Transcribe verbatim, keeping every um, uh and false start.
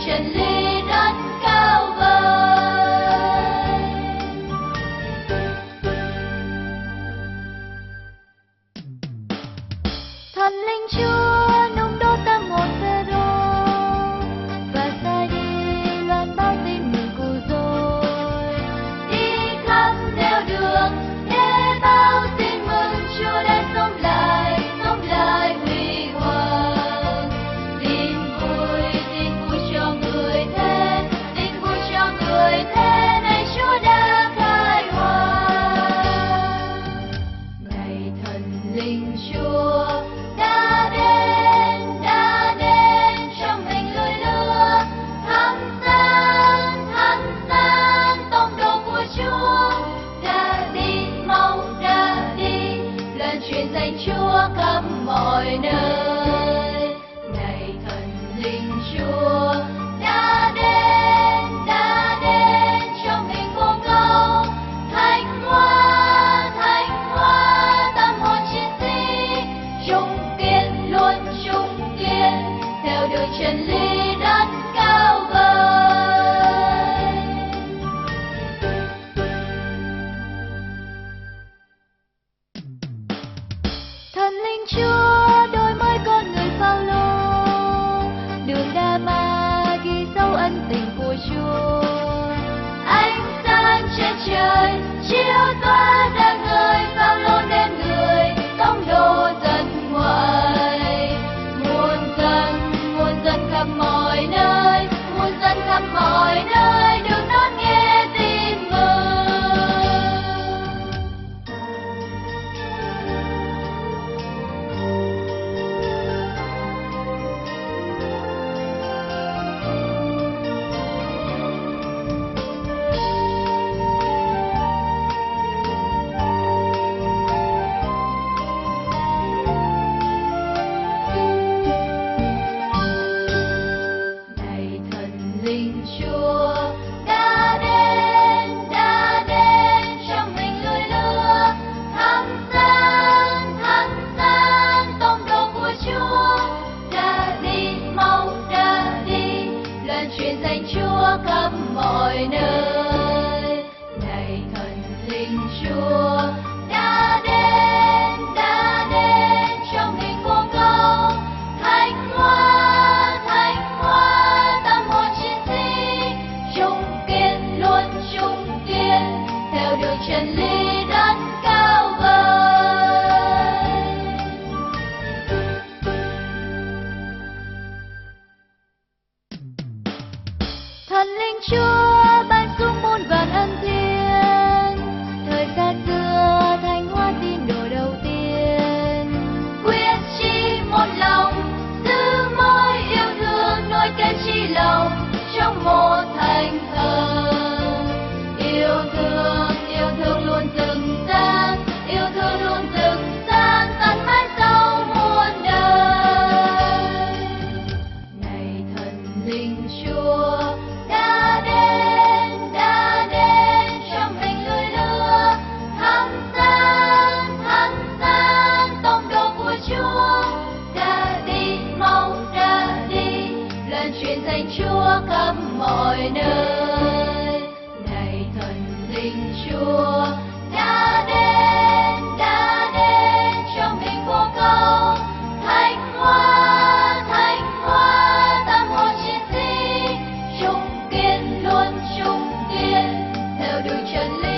chân lý rất cao vời. Thần linh Chúa nung đốt tâm hồn Phêrô và sai đi loan báo tin mừng cứu rỗi, đi khắp nẻo đường để báo tin mừng Chúa đã sống lại, sống lại huy hoàng. Tin vui, tin vui cho người thế, tin vui cho người thế này Chúa đã khai hoàng. Ngày thần linh Chúa đã đến, đã đến trong mình lùi lửa, thắp sáng, thắp sáng tông đồ của Chúa. Ra đi, mau ra đi, lan truyền danh Chúa khắp mọi nơi. Ngày thần linh Chúa đã đến, đã đến trong mình vô cầu, thánh hóa, thánh hóa tâm hồn chiến sĩ, trung kiên luôn trung kiên theo đường chân lý rất cao vời. Thần linh Chúa đổi mới con người Phao-lô, đường Đa-ma ghi dấu ân tình của Chúa. Ánh sáng trên trời chiếu tỏa ra người Phao-lô nên người tông đồ dân ngoại. Muôn dân, muôn dân khắp mọi nơi, muôn dân khắp mọi nơi được đón nghe tin mừng. Ngày thần linh Chúa đã đến, đã đến trong mình lùi lửa, thắp sáng, thắp sáng tông đồ của Chúa. Ra đi, mau ra đi, lan truyền danh Chúa khắp mọi nơi. Ngày thần linh Chúa đã đến, đã đến trong mình vô cầu, thánh hóa, thánh hóa tâm hồn chiến sĩ, trung kiên luôn trung kiên theo đường chân lý rất cao vời. Thần linh Chúa ban xuống muôn vàn ân thiên, thời xa xưa thánh hóa tín đồ đầu tiên. Quyết chí một lòng, giữ mối yêu thương nối kết chi lòng trong một thành thần. Yêu thương, yêu thương luôn rực sáng, yêu thương luôn rực sáng tận mãi sau muôn đời. Ngày thần linh Chúa đã đến, đã đến trong mình lùi lửa, thắp sáng, thắp sáng tông đồ của Chúa. Ra đi, mau ra đi, lan truyền danh Chúa khắp mọi nơi. Ngày thần linh Chúa đã đến, đã đến trong mình vô cầu, thánh hóa, thánh hóa tâm hồn chiến sĩ, trung kiên luôn trung kiên theo đường chân lý